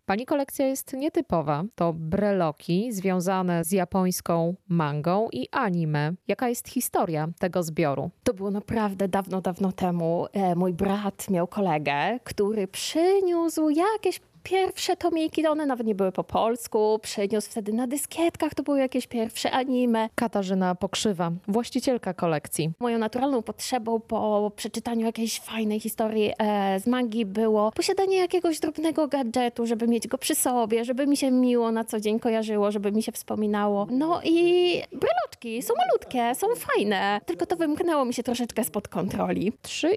Pani kolekcja jest nietypowa. To breloki związane z japońską mangą i anime. Jaka jest historia tego zbioru? To było naprawdę dawno, dawno temu. Mój brat miał kolegę, który przyniósł jakieś pierwsze tomiki, one nawet nie były po polsku, przyniósł wtedy na dyskietkach, to były jakieś pierwsze anime. Katarzyna Pokrzywa, właścicielka kolekcji. Moją naturalną potrzebą po przeczytaniu jakiejś fajnej historii z mangi było posiadanie jakiegoś drobnego gadżetu, żeby mieć go przy sobie, żeby mi się miło na co dzień kojarzyło, żeby mi się wspominało. No i breloczki są malutkie, są fajne, tylko to wymknęło mi się troszeczkę spod kontroli.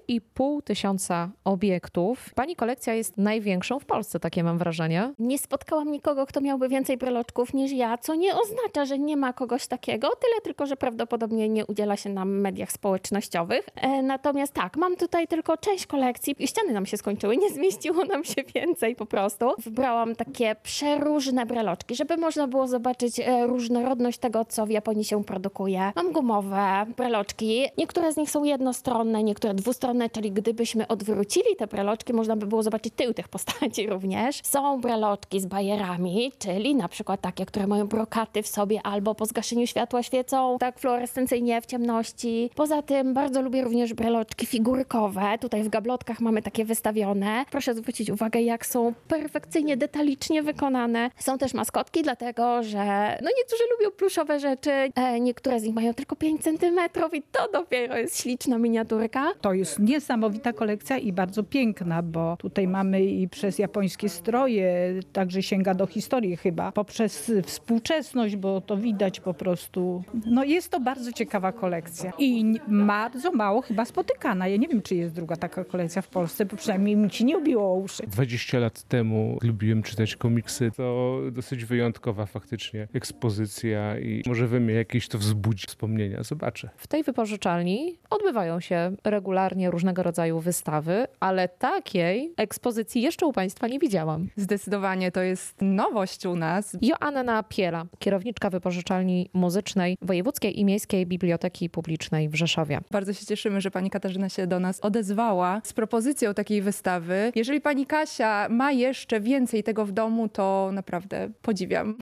3,5 tysiąca obiektów. Pani kolekcja jest największą w Polsce, takie mam wrażenie. Nie spotkałam nikogo, kto miałby więcej breloczków niż ja, co nie oznacza, że nie ma kogoś takiego, tyle tylko, że prawdopodobnie nie udziela się na mediach społecznościowych. Natomiast tak, mam tutaj tylko część kolekcji. Ściany nam się skończyły, nie zmieściło nam się więcej po prostu. Wybrałam takie przeróżne breloczki, żeby można było zobaczyć różnorodność tego, co w Japonii się produkuje. Mam gumowe breloczki. Niektóre z nich są jednostronne, niektóre dwustronne, czyli gdybyśmy odwrócili te breloczki, można by było zobaczyć tył tych postaci również. Są breloczki z bajerami, czyli na przykład takie, które mają brokaty w sobie albo po zgaszeniu światła świecą tak fluorescencyjnie w ciemności. Poza tym bardzo lubię również breloczki figurkowe. Tutaj w gablotkach mamy takie wystawione. Proszę zwrócić uwagę, jak są perfekcyjnie, detalicznie wykonane. Są też maskotki, dlatego że niektórzy lubią pluszowe rzeczy. Niektóre z nich mają tylko 5 centymetrów i to dopiero jest śliczna miniaturka. To jest niesamowita kolekcja i bardzo piękna, bo tutaj mamy i przez japońskie stroje, także sięga do historii chyba, poprzez współczesność, bo to widać po prostu. Jest to bardzo ciekawa kolekcja i bardzo mało chyba spotykana. Ja nie wiem, czy jest druga taka kolekcja w Polsce, bo przynajmniej mi ci nie ubiło o uszy. 20 lat temu lubiłem czytać komiksy. To dosyć wyjątkowa faktycznie ekspozycja i może we mnie jakieś to wzbudzi wspomnienia. Zobaczę. W tej wypożyczalni odbywają się regularnie różnego rodzaju wystawy, ale takiej ekspozycji jeszcze u Państwa nie widziałam. Zdecydowanie to jest nowość u nas. Joanna Piela, kierowniczka wypożyczalni muzycznej Wojewódzkiej i Miejskiej Biblioteki Publicznej w Rzeszowie. Bardzo się cieszymy, że pani Katarzyna się do nas odezwała z propozycją takiej wystawy. Jeżeli pani Kasia ma jeszcze więcej tego w domu, to naprawdę podziwiam.